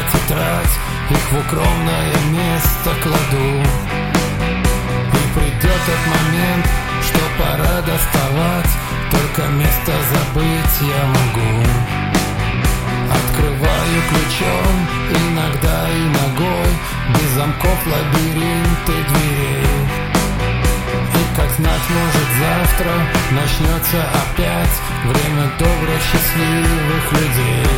тетрадь, их в укромное место кладу. И придет тот момент, что пора доставать, только место забыть я могу. Открываю ключом, иногда и ногой, без замков лабиринты дверей. И как знать, может завтра начнется опять время добрых, счастливых людей.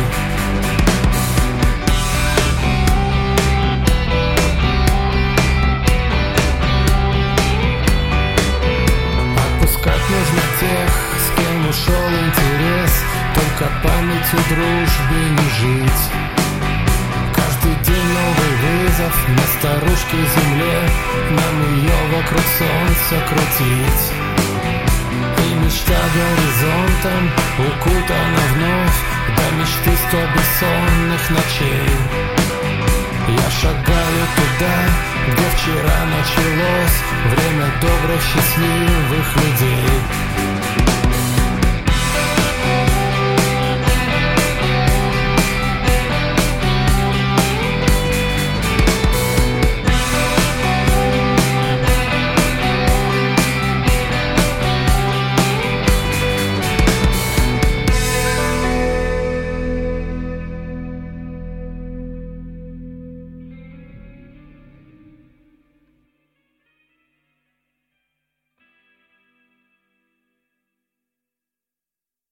Отпускать нужно тех, с кем ушел интерес, только памятью дружбе не жить. Каждый день новый вызов на старушке земле, нам ее вокруг солнца крутить. И мечта горизонтом укутана вновь, до мечты 100 бессонных ночей. Я шагаю туда, где вчера началось время добрых, счастливых людей.